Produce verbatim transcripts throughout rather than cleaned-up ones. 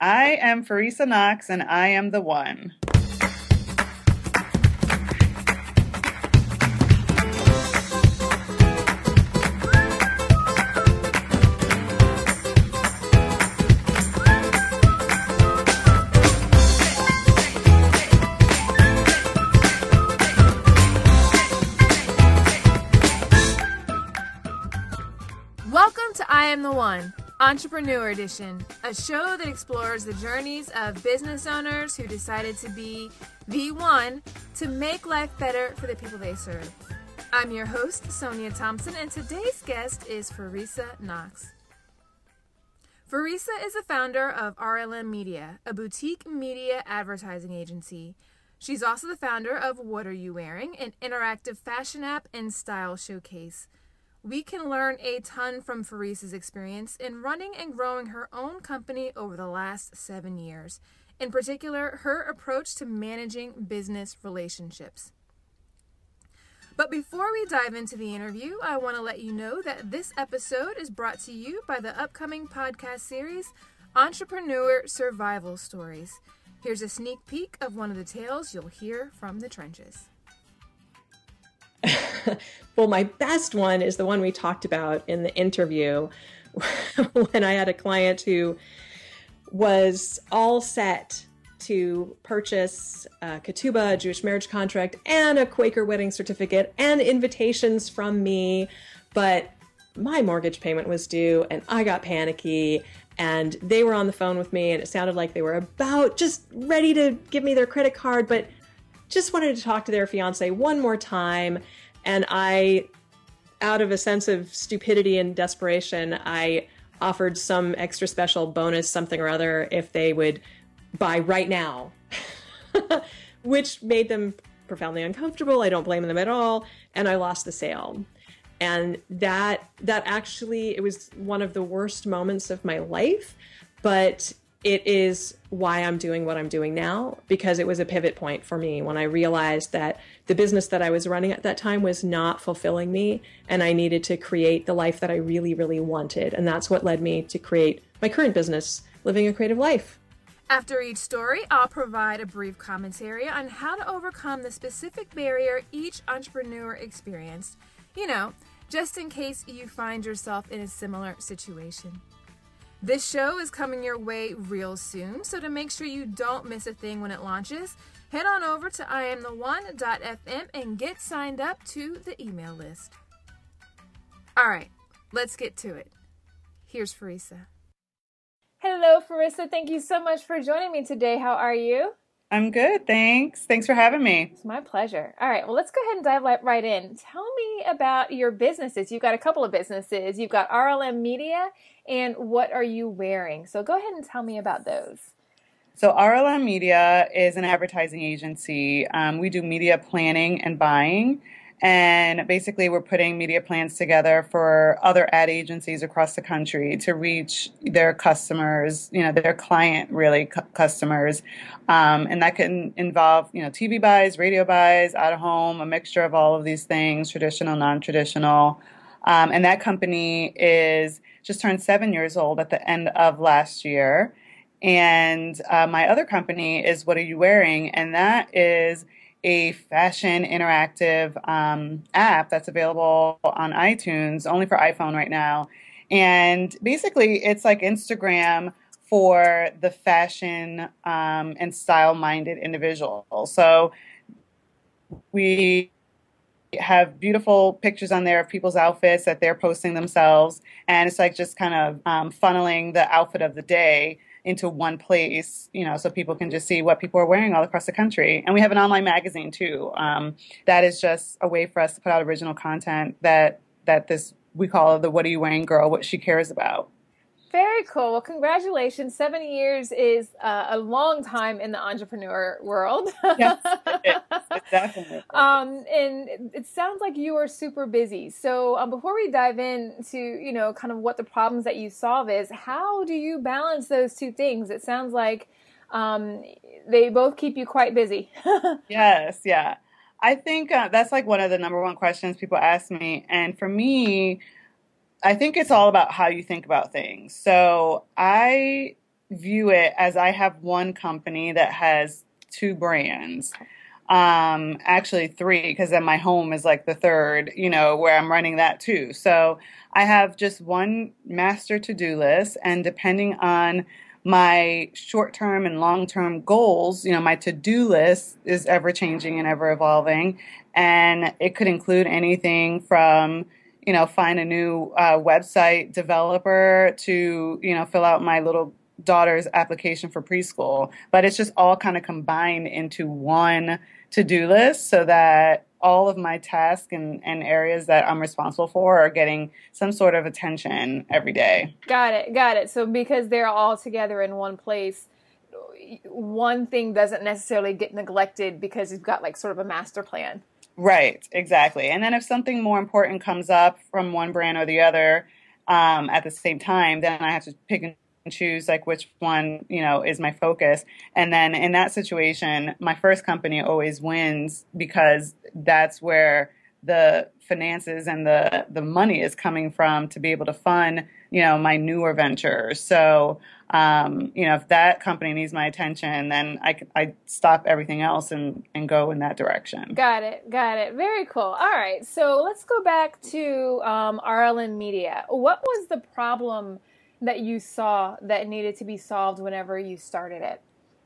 I am Farisa Knox, and I am the one. Welcome to I Am the One, Entrepreneur Edition, a show that explores the journeys of business owners who decided to be the one to make life better for the people they serve. I'm your host, Sonia Thompson, and today's guest is Farisa Knox. Farisa is the founder of R L M Media, a boutique media advertising agency. She's also the founder of What Are You Wearing, an interactive fashion app and style showcase. We can learn a ton from Farisa's experience in running and growing her own company over the last seven years. In particular, her approach to managing business relationships. But before we dive into the interview, I want to let you know that this episode is brought to you by the upcoming podcast series, Entrepreneur Survival Stories. Here's a sneak peek of one of the tales you'll hear from the trenches. Well, my best one is the one we talked about in the interview when I had a client who was all set to purchase a ketubah, a Jewish marriage contract, and a Quaker wedding certificate and invitations from me. But my mortgage payment was due and I got panicky and they were on the phone with me and it sounded like they were about just ready to give me their credit card, but just wanted to talk to their fiance one more time. And I, out of a sense of stupidity and desperation, I offered some extra special bonus, something or other, if they would buy right now, which made them profoundly uncomfortable. I don't blame them at all. And I lost the sale. And that, that actually, it was one of the worst moments of my life, but it is why I'm doing what I'm doing now, because it was a pivot point for me when I realized that the business that I was running at that time was not fulfilling me, and I needed to create the life that I really, really wanted. And that's what led me to create my current business, Living a Creative Life. After each story, I'll provide a brief commentary on how to overcome the specific barrier each entrepreneur experienced. You know, just in case you find yourself in a similar situation. This show is coming your way real soon, so to make sure you don't miss a thing when it launches, head on over to I am the one dot f m and get signed up to the email list. All right, let's get to it. Here's Farisa. Hello, Farisa. Thank you so much for joining me today. How are you? I'm good, thanks. Thanks for having me. It's my pleasure. All right, well, let's go ahead and dive right in. Tell me about your businesses. You've got a couple of businesses. You've got R L M Media and What Are You Wearing? So go ahead and tell me about those. So R L M Media is an advertising agency. Um, we do media planning and buying. And basically, we're putting media plans together for other ad agencies across the country to reach their customers, you know, their client, really, cu- customers. Um, and that can involve, you know, T V buys, radio buys, out of home, a mixture of all of these things, traditional, non-traditional. Um, and that company is just turned seven years old at the end of last year. And uh, my other company is What Are You Wearing? And that is a fashion interactive um, app that's available on iTunes, only for iPhone right now. And basically, it's like Instagram for the fashion um, and style-minded individual. So we have beautiful pictures on there of people's outfits that they're posting themselves. And it's like just kind of um, funneling the outfit of the day into one place, you know, so people can just see what people are wearing all across the country. And we have an online magazine too. Um, that is just a way for us to put out original content that that this we call the What Are You Wearing Girl, what she cares about. Very cool. Well, congratulations. Seven years is uh, a long time in the entrepreneur world. Yes, it is. It definitely. Um, and it sounds like you are super busy. So um, before we dive into, you know, kind of what the problems that you solve is, how do you balance those two things? It sounds like um, they both keep you quite busy. Yes, yeah. I think uh, that's like one of the number one questions people ask me. And for me, I think it's all about how you think about things. So I view it as I have one company that has two brands. Um, actually three, because then my home is like the third, you know, where I'm running that too. So I have just one master to-do list, and depending on my short-term and long-term goals, you know, my to-do list is ever changing and ever evolving. And it could include anything from, you know, find a new uh, website developer to, you know, fill out my little daughter's application for preschool. But it's just all kind of combined into one to-do list so that all of my tasks and, and areas that I'm responsible for are getting some sort of attention every day. Got it. Got it. So because they're all together in one place, one thing doesn't necessarily get neglected because you've got like sort of a master plan. Right, exactly. And then if something more important comes up from one brand or the other um, at the same time, then I have to pick and choose like which one, you know, is my focus. And then in that situation, my first company always wins because that's where the finances and the, the money is coming from to be able to fund, you know, my newer ventures. So, um, you know, if that company needs my attention, then I, I stop everything else and, and go in that direction. Got it. Got it. Very cool. All right. So let's go back to um, R L M Media. What was the problem that you saw that needed to be solved whenever you started it?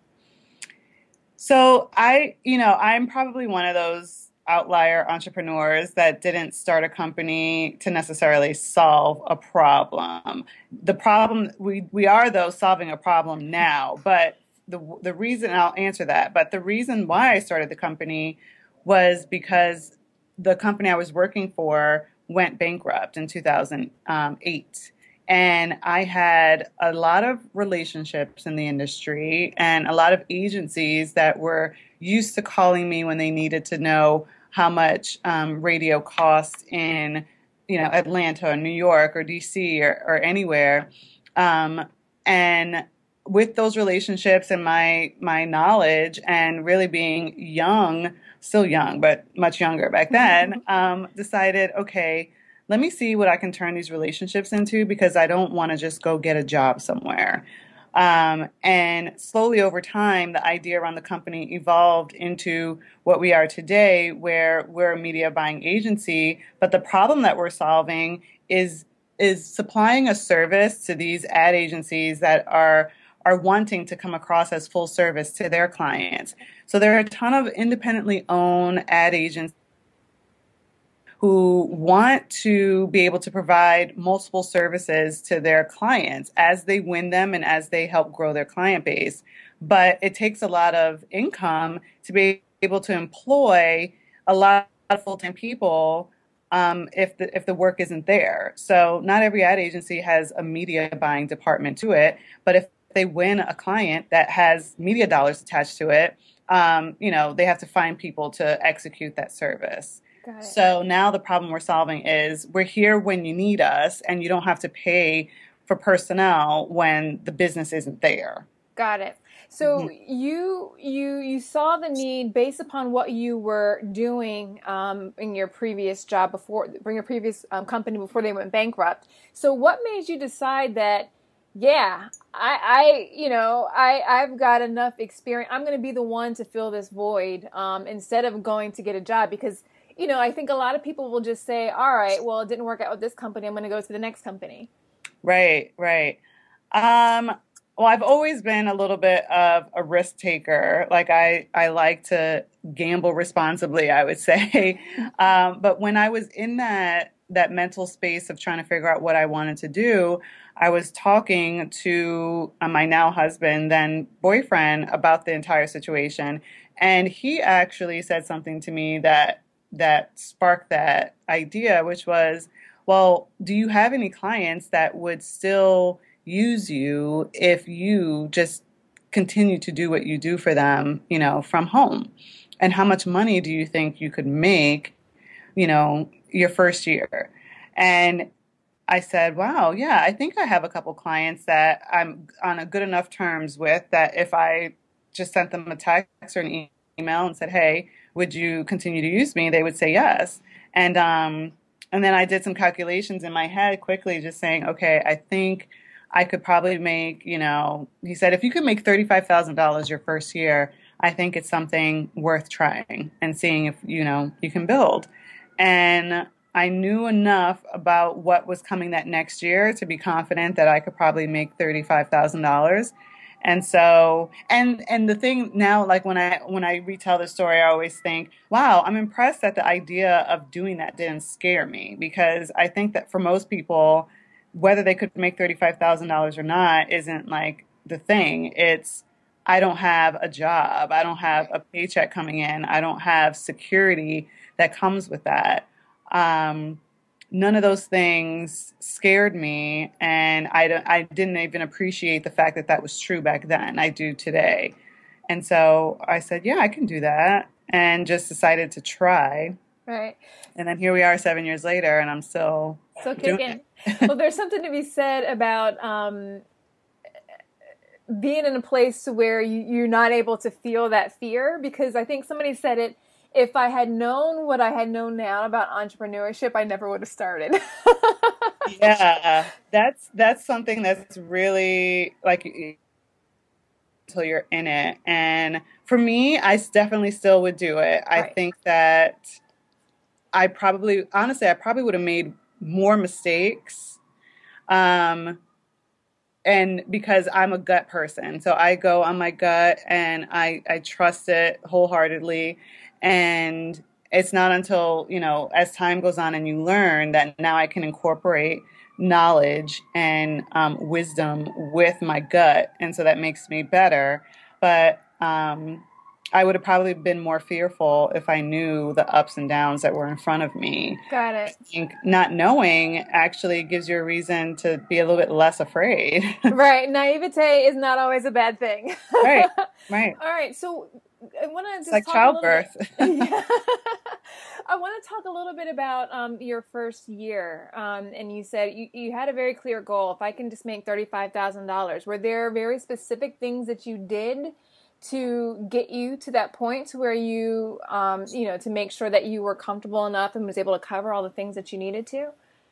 So I, you know, I'm probably one of those outlier entrepreneurs that didn't start a company to necessarily solve a problem. The problem, we, we are though solving a problem now, but the, the reason, I'll answer that, but the reason why I started the company was because the company I was working for went bankrupt in two thousand eight. And I had a lot of relationships in the industry and a lot of agencies that were used to calling me when they needed to know how much um, radio costs in, you know, Atlanta or New York or D C or, or anywhere. Um, and with those relationships and my my knowledge and really being young, still young, but much younger back then, um, decided, okay, let me see what I can turn these relationships into because I don't want to just go get a job somewhere. Um, and slowly over time, the idea around the company evolved into what we are today, where we're a media buying agency. But the problem that we're solving is is supplying a service to these ad agencies that are are wanting to come across as full service to their clients. So there are a ton of independently owned ad agencies who want to be able to provide multiple services to their clients as they win them and as they help grow their client base. But it takes a lot of income to be able to employ a lot of full-time people um, if the if the work isn't there. So not every ad agency has a media buying department to it, but if they win a client that has media dollars attached to it, um, you know, they have to find people to execute that service. So now the problem we're solving is we're here when you need us, and you don't have to pay for personnel when the business isn't there. Got it. So Mm-hmm. you you you saw the need based upon what you were doing um, in your previous job before, in your previous um, company before they went bankrupt. So what made you decide that, yeah, I, I you know, I, I've got enough experience. I'm going to be the one to fill this void um, instead of going to get a job because, you know, I think a lot of people will just say, all right, well, it didn't work out with this company. I'm going to go to the next company. Right, right. Um, well, I've always been a little bit of a risk taker. Like I, I like to gamble responsibly, I would say. um, but when I was in that that mental space of trying to figure out what I wanted to do, I was talking to uh, my now husband, then boyfriend, about the entire situation. And he actually said something to me that that sparked that idea, which was, well, do you have any clients that would still use you if you just continue to do what you do for them, you know, from home? And how much money do you think you could make, you know, your first year? And I said, wow, yeah, I think I have a couple clients that I'm on a good enough terms with that if I just sent them a text or an e- email and said, hey, would you continue to use me? They would say yes. And um, and then I did some calculations in my head quickly, just saying, okay, I think I could probably make, you know, he said, if you could make thirty-five thousand dollars your first year, I think it's something worth trying and seeing if, you know, you can build. And I knew enough about what was coming that next year to be confident that I could probably make thirty-five thousand dollars. And so, and and the thing now, like when I when I retell the story, I always think, wow, I'm impressed that the idea of doing that didn't scare me, because I think that for most people, whether they could make thirty-five thousand dollars or not isn't like the thing. It's, I don't have a job, I don't have a paycheck coming in, I don't have security that comes with that. Um, none of those things scared me, and I, don't- I didn't even appreciate the fact that that was true back then. I do today. And so I said, yeah, I can do that, and just decided to try. Right. And then here we are seven years later, and I'm still So doing kicking. it. Well, there's something to be said about um, being in a place to where you, you're not able to feel that fear, because I think somebody said it, if I had known what I had known now about entrepreneurship, I never would have started. Yeah, that's that's something that's really like until you're in it. And for me, I s- definitely still would do it. I Right. think that I probably, honestly, I probably would have made more mistakes. Um, and because I'm a gut person, so I go on my gut and I I trust it wholeheartedly. And it's not until, you know, as time goes on and you learn, that now I can incorporate knowledge and um, wisdom with my gut, and so that makes me better. But um, I would have probably been more fearful if I knew the ups and downs that were in front of me. Got I it. think not knowing actually gives you a reason to be a little bit less afraid. Right. Naivete is not always a bad thing. Right, right. All right. So I want to It's just like talk a little bit. childbirth. Yeah. I want to talk a little bit about um, your first year. Um, and you said you, you had a very clear goal. If I can just make thirty-five thousand dollars, were there very specific things that you did to get you to that point to where you, um, you know, to make sure that you were comfortable enough and was able to cover all the things that you needed to?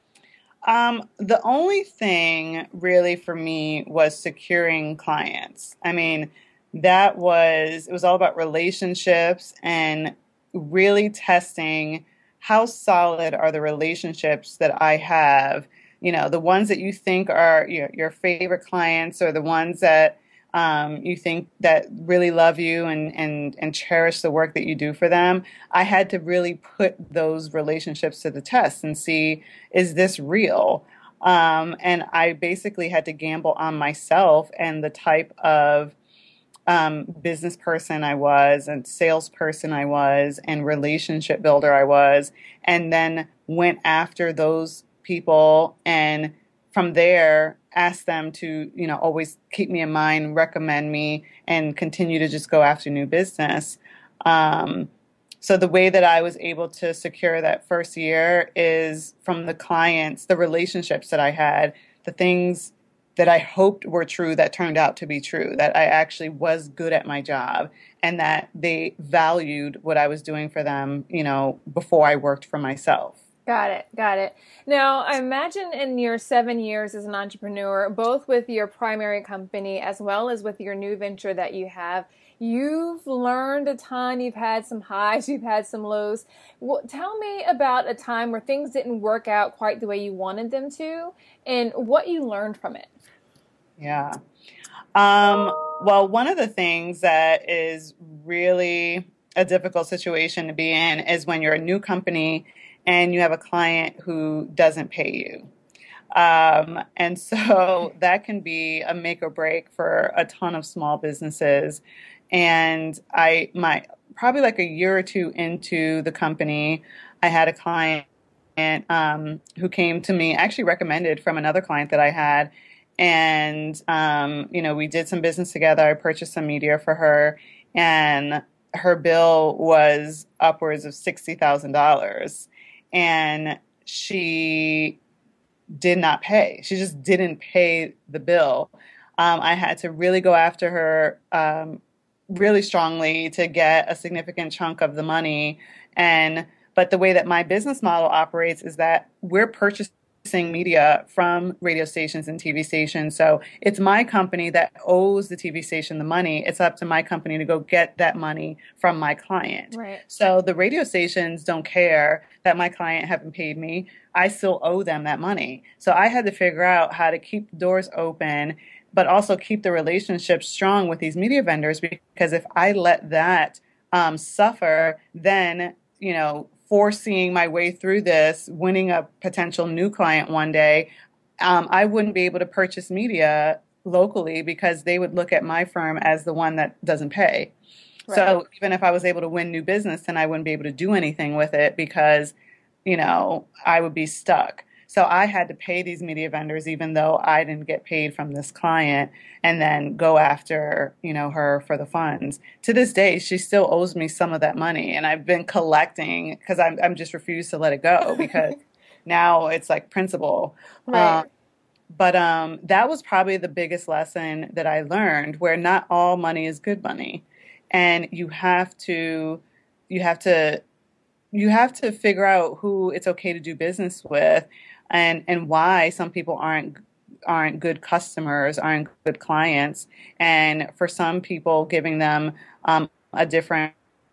Um, the only thing really for me was securing clients. I mean, that was, it was all about relationships and really testing how solid are the relationships that I have. You know, the ones that you think are your, your favorite clients, or the ones that um, you think that really love you and, and, and cherish the work that you do for them. I had to really put those relationships to the test and see, is this real? Um, and I basically had to gamble on myself and the type of um, business person I was, and salesperson I was, and relationship builder I was, and then went after those people, and from there asked them to, you know, always keep me in mind, recommend me, and continue to just go after new business. Um, so the way that I was able to secure that first year is from the clients, the relationships that I had, the things that I hoped were true that turned out to be true, that I actually was good at my job, and that they valued what I was doing for them, you know, before I worked for myself. Got it. Got it. Now, I imagine in your seven years as an entrepreneur, both with your primary company as well as with your new venture that you have, you've learned a ton. You've had some highs, you've had some lows. Well, tell me about a time where things didn't work out quite the way you wanted them to, and what you learned from it. Yeah. Um, well, one of the things that is really a difficult situation to be in is when you're a new company and you have a client who doesn't pay you. Um, and so that can be a make or break for a ton of small businesses. And I, my, probably like a year or two into the company, I had a client um, who came to me, actually recommended from another client that I had. And, um, you know, we did some business together. I purchased some media for her, and her bill was upwards of sixty thousand dollars. And she did not pay. She just didn't pay the bill. Um, I had to really go after her um, really strongly to get a significant chunk of the money. And but the way that my business model operates is that we're purchasing purchasing media from radio stations and T V stations. So it's my company that owes the T V station the money. It's up to my company to go get that money from my client. Right. So the radio stations don't care that my client haven't paid me. I still owe them that money. So I had to figure out how to keep the doors open, but also keep the relationship strong with these media vendors, because if I let that um, suffer, then, you know, foreseeing my way through this, winning a potential new client one day, um, I wouldn't be able to purchase media locally because they would look at my firm as the one that doesn't pay. Right. So even if I was able to win new business, then I wouldn't be able to do anything with it because, you know, I would be stuck. So I had to pay these media vendors, even though I didn't get paid from this client, and then go after, you know, her for the funds. To this day, she still owes me some of that money, and I've been collecting because I'm I'm just refused to let it go because now it's like principal. Right. Um, but um, that was probably the biggest lesson that I learned, where not all money is good money, and you have to you have to you have to figure out who it's okay to do business with. And and why some people aren't aren't good customers, aren't good clients, and for some people, giving them um, a different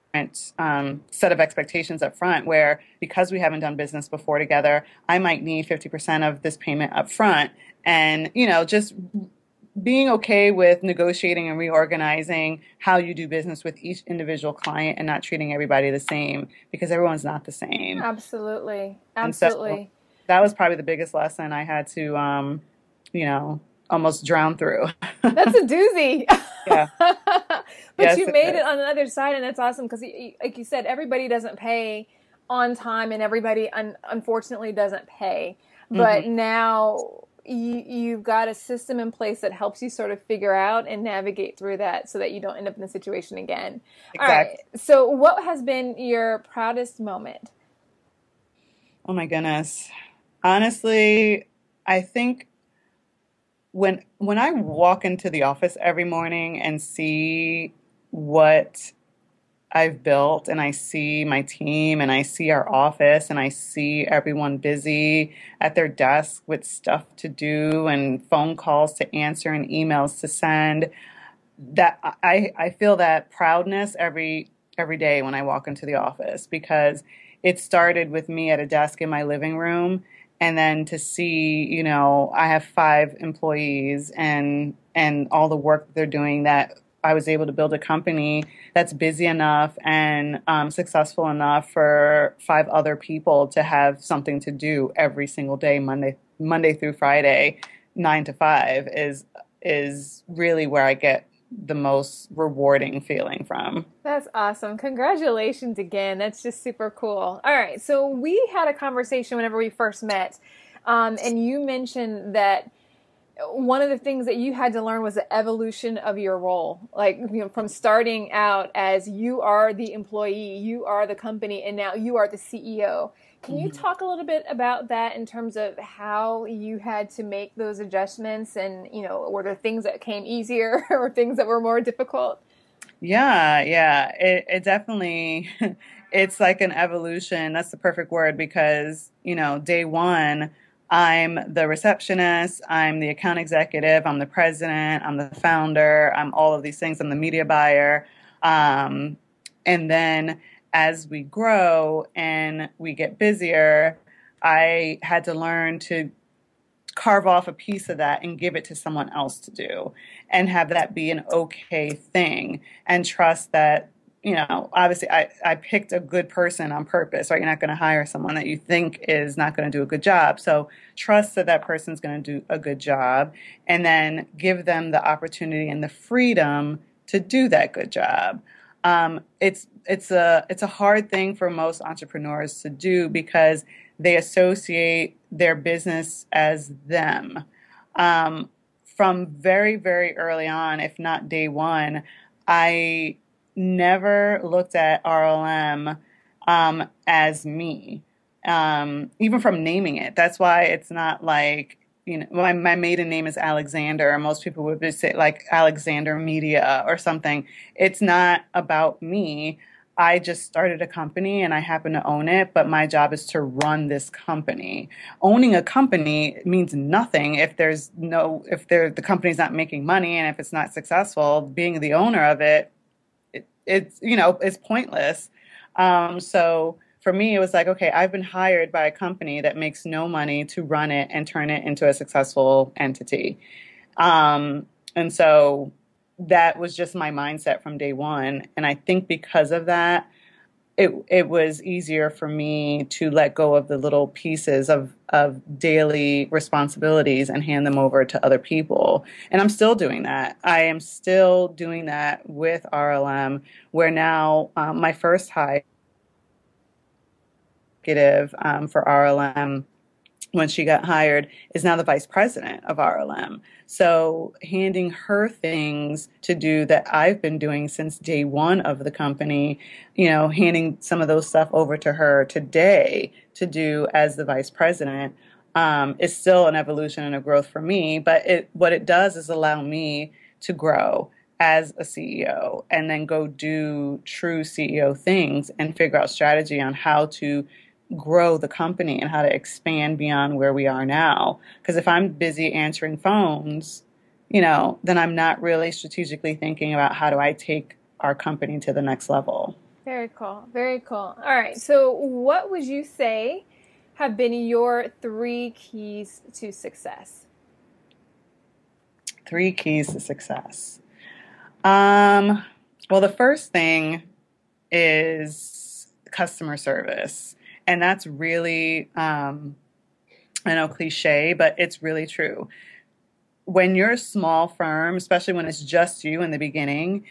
um, set of expectations up front. Where because we haven't done business before together, I might need fifty percent of this payment up front, and you know, just being okay with negotiating and reorganizing how you do business with each individual client, and not treating everybody the same, because everyone's not the same. Absolutely, absolutely. That was probably the biggest lesson I had to, um, you know, almost drown through. That's a doozy. Yeah. But Yes, you it made is. it on the other side, and that's awesome because, like you said, everybody doesn't pay on time, and everybody un- unfortunately doesn't pay. But Mhm. now you, you've got a system in place that helps you sort of figure out and navigate through that so that you don't end up in the situation again. All Exactly. right. So what has been your proudest moment? Oh my goodness. Honestly, I think when when I walk into the office every morning and see what I've built, and I see my team, and I see our office, and I see everyone busy at their desk with stuff to do and phone calls to answer and emails to send, that I, I feel that proudness every every day when I walk into the office, because it started with me at a desk in my living room. And then to see, you know, I have five employees, and and all the work that they're doing, that I was able to build a company that's busy enough and um, successful enough for five other people to have something to do every single day, Monday Monday through Friday, nine to five, is is really where I get the most rewarding feeling from. That's awesome. Congratulations again. That's just super cool. All right. So we had a conversation whenever we first met, um, and you mentioned that one of the things that you had to learn was the evolution of your role. Like, you know, from starting out as you are the employee, you are the company, and now you are the C E O. Can you talk a little bit about that in terms of how you had to make those adjustments, and, you know, were there things that came easier or things that were more difficult? Yeah, yeah. It, it definitely, it's like an evolution. That's the perfect word, because, you know, day one, I'm the receptionist, I'm the account executive, I'm the president, I'm the founder, I'm all of these things, I'm the media buyer. Um, and then as we grow and we get busier, I had to learn to carve off a piece of that and give it to someone else to do, and have that be an okay thing, and trust that, you know, obviously I, I picked a good person on purpose, right? You're not going to hire someone that you think is not going to do a good job. So trust that that person's going to do a good job, and then give them the opportunity and the freedom to do that good job. Um, it's it's a it's a hard thing for most entrepreneurs to do, because they associate their business as them. Um, from very, very early on, if not day one, I never looked at R L M um, as me, um, even from naming it. That's why it's not like, you know, my, my maiden name is Alexander. Most people would say like Alexander Media or something. It's not about me. I just started a company and I happen to own it, but my job is to run this company. Owning a company means nothing if there's no, if there, the company's not making money and if it's not successful. Being the owner of it, it it's, you know, it's pointless. Um, so for me, it was like, okay, I've been hired by a company that makes no money to run it and turn it into a successful entity. Um, and so that was just my mindset from day one. And I think because of that, it it was easier for me to let go of the little pieces of, of daily responsibilities and hand them over to other people. And I'm still doing that. I am still doing that with R L M, where now um, my first hire executive um, for R L M when she got hired is now the vice president of R L M. So handing her things to do that I've been doing since day one of the company, you know, handing some of those stuff over to her today to do as the vice president um, is still an evolution and a growth for me. But it, what it does is allow me to grow as a C E O and then go do true C E O things and figure out strategy on how to grow the company and how to expand beyond where we are now. Because if I'm busy answering phones, you know, then I'm not really strategically thinking about how do I take our company to the next level. Very cool. Very cool. All right. So what would you say have been your three keys to success? Three keys to success. Um, well, the first thing is customer service. And that's really, um, I know, cliche, but it's really true. When you're a small firm, especially when it's just you in the beginning,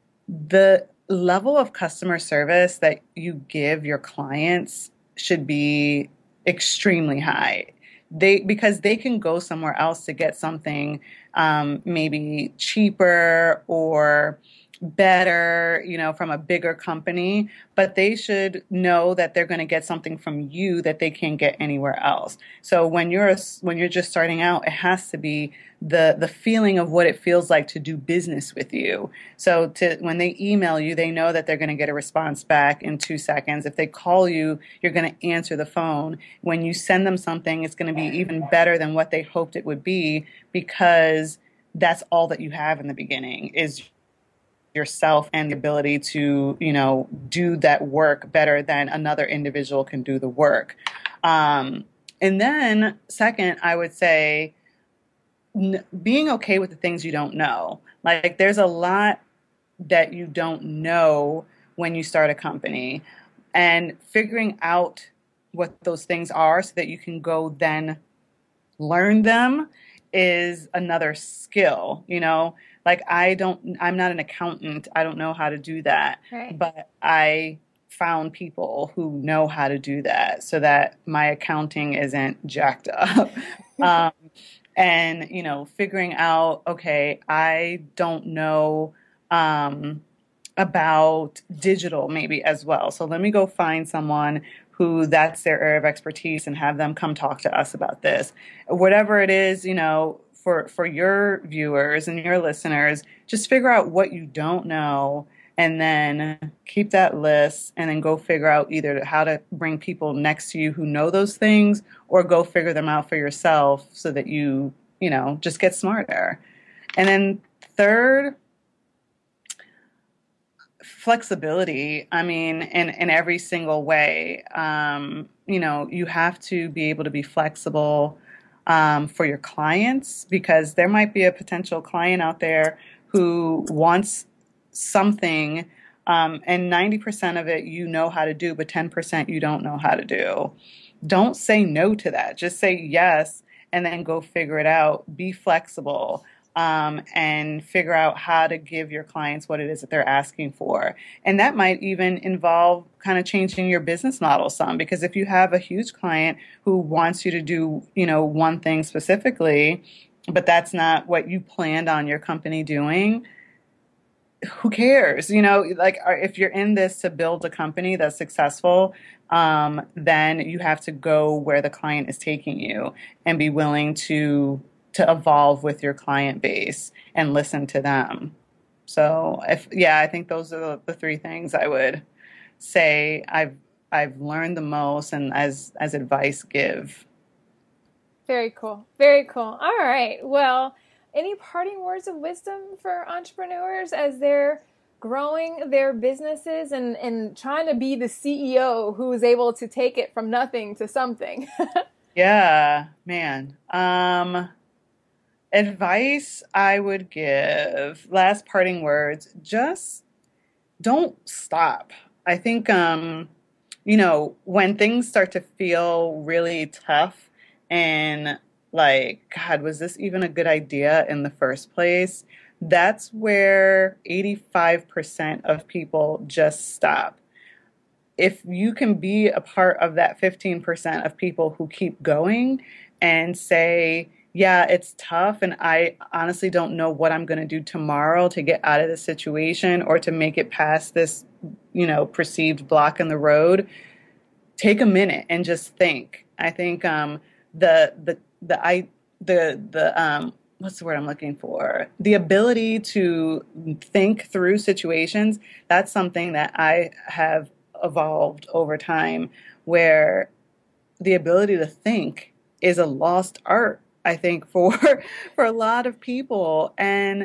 the level of customer service that you give your clients should be extremely high. They because they can go somewhere else to get something um, maybe cheaper or better, you know, from a bigger company, but they should know that they're going to get something from you that they can't get anywhere else. So when you're a, when you're just starting out, it has to be the the feeling of what it feels like to do business with you. So to when they email you, they know that they're going to get a response back in two seconds. If they call you, you're going to answer the phone. When you send them something, it's going to be even better than what they hoped it would be, because that's all that you have in the beginning is yourself and the ability to, you know, do that work better than another individual can do the work. Um, and then second, I would say n- being okay with the things you don't know. Like there's a lot that you don't know when you start a company, and figuring out what those things are so that you can go then learn them is another skill, you know. Like I don't, I'm not an accountant. I don't know how to do that. Right. But I found people who know how to do that so that my accounting isn't jacked up. um, and, you know, figuring out, okay, I don't know um, about digital maybe as well. So let me go find someone who that's their area of expertise and have them come talk to us about this. Whatever it is, you know, for, for your viewers and your listeners, just figure out what you don't know and then keep that list and then go figure out either how to bring people next to you who know those things or go figure them out for yourself so that you, you know, just get smarter. And then third, flexibility. I mean, in, in every single way, um, you know, you have to be able to be flexible um, for your clients, because there might be a potential client out there who wants something um, and ninety percent of it you know how to do, but ten percent you don't know how to do. Don't say no to that. Just say yes and then go figure it out. Be flexible. Um, and figure out how to give your clients what it is that they're asking for. And that might even involve kind of changing your business model some, because if you have a huge client who wants you to do, you know, one thing specifically, but that's not what you planned on your company doing, who cares? You know, like if you're in this to build a company that's successful, um, then you have to go where the client is taking you and be willing to to evolve with your client base and listen to them. So if, yeah, I think those are the, the three things I would, say I've I've learned the most and as as advice give. Very cool. Very cool. All right. Well, any parting words of wisdom for entrepreneurs as they're growing their businesses and, and trying to be the C E O who is able to take it from nothing to something? Yeah, man. Um, advice I would give, last parting words, just don't stop. I think, um, you know, when things start to feel really tough and like, God, was this even a good idea in the first place? That's where eighty-five percent of people just stop. If you can be a part of that fifteen percent of people who keep going and say, yeah, it's tough, and I honestly don't know what I'm going to do tomorrow to get out of this situation or to make it past this, you know, perceived block in the road, take a minute and just think. I think um, the the the I the the um, what's the word I'm looking for? The ability to think through situations. That's something that I have evolved over time, where the ability to think is a lost art, I think, for for a lot of people. And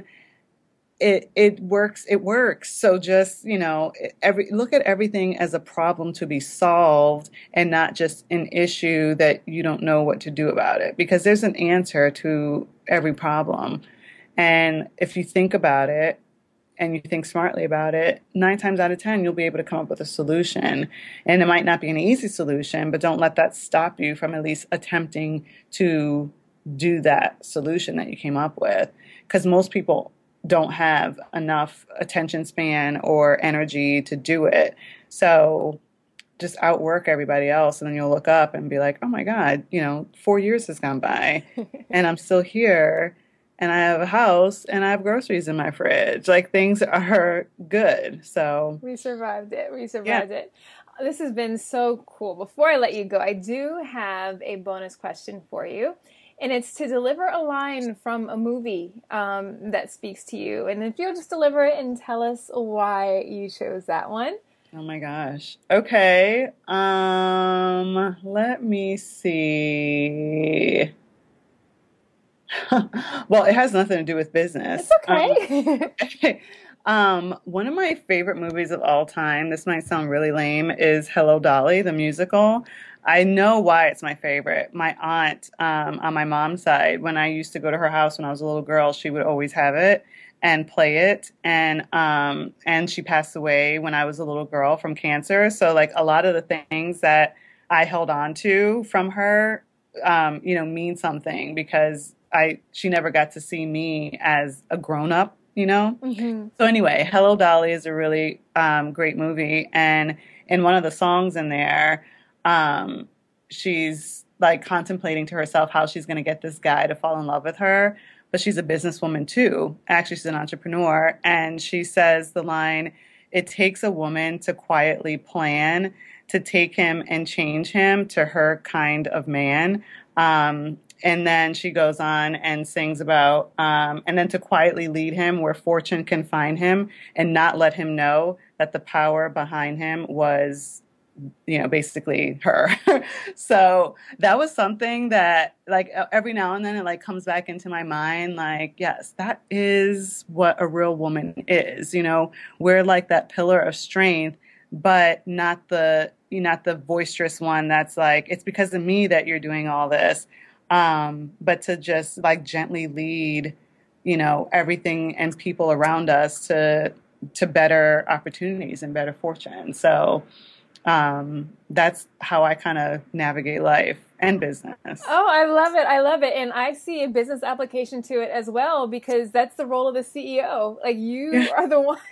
it it works it works so just, you know, every look at everything as a problem to be solved and not just an issue that you don't know what to do about it, because there's an answer to every problem. And if you think about it and you think smartly about it, nine times out of ten, you'll be able to come up with a solution. And it might not be an easy solution, but don't let that stop you from at least attempting to do that solution that you came up with. Because most people don't have enough attention span or energy to do it. So just outwork everybody else, and then you'll look up and be like, oh my God, you know, four years has gone by and I'm still here. And I have a house and I have groceries in my fridge. Like, things are good. So We survived it. We survived yeah. it. This has been so cool. Before I let you go, I do have a bonus question for you. And it's to deliver a line from a movie um, that speaks to you. And if you'll just deliver it and tell us why you chose that one. Oh my gosh. Okay. Um, let me see. Well, it has nothing to do with business. It's okay. Um, um, one of my favorite movies of all time, this might sound really lame, is Hello, Dolly, the musical. I know why it's my favorite. My aunt, um, on my mom's side, when I used to go to her house when I was a little girl, she would always have it and play it. And um, and she passed away when I was a little girl from cancer. So like a lot of the things that I held on to from her, um, you know, mean something, because I she never got to see me as a grown up, you know. Mm-hmm. So anyway, Hello, Dolly is a really um, great movie, and in one of the songs in there, um, she's like contemplating to herself how she's going to get this guy to fall in love with her. But she's a businesswoman too. Actually, she's an entrepreneur, and she says the line, "It takes a woman to quietly plan to take him and change him to her kind of man." Um, and then she goes on and sings about, um, and then to quietly lead him where fortune can find him and not let him know that the power behind him was, you know, basically her. So that was something that like every now and then it like comes back into my mind. Like, yes, that is what a real woman is. You know, we're like that pillar of strength, but not the, not the boisterous one that's like, it's because of me that you're doing all this. Um, but to just like gently lead, you know, everything and people around us to, to better opportunities and better fortune. So, um, that's how I kind of navigate life and business. Oh, I love it. I love it. And I see a business application to it as well, because that's the role of the C E O. Like, you are the one.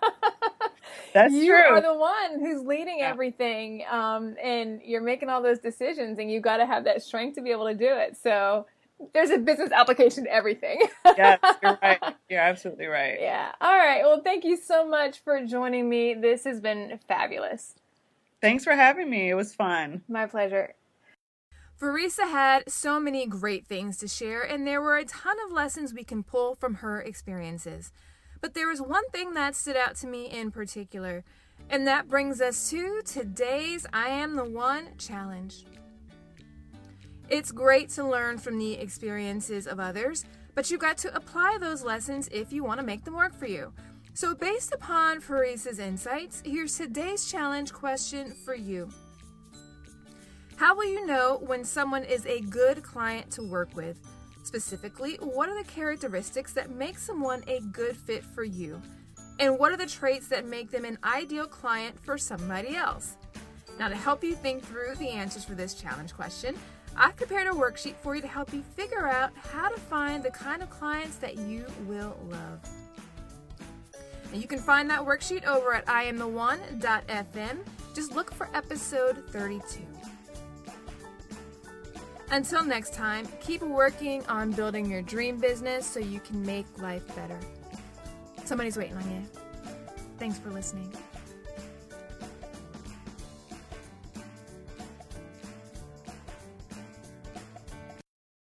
That's you true. are the one who's leading Yeah. everything. Um, and you're making all those decisions, and you've got to have that strength to be able to do it. So there's a business application to everything. Yes, you're right. You're absolutely right. Yeah. All right. Well, thank you so much for joining me. This has been fabulous. Thanks for having me. It was fun. My pleasure. Farisa had so many great things to share, and there were a ton of lessons we can pull from her experiences. But there was one thing that stood out to me in particular, And that brings us to today's I Am the One challenge. It's great to learn from the experiences of others, but you've got to apply those lessons if you want to make them work for you. So based upon Farisa's insights, here's today's challenge question for you. How will you know when someone is a good client to work with? Specifically, what are the characteristics that make someone a good fit for you? And what are the traits that make them an ideal client for somebody else? Now, to help you think through the answers for this challenge question, I've prepared a worksheet for you to help you figure out how to find the kind of clients that you will love. And you can find that worksheet over at I am the one dot f m. Just look for episode thirty-two. Until next time, keep working on building your dream business so you can make life better. Somebody's waiting on you. Thanks for listening.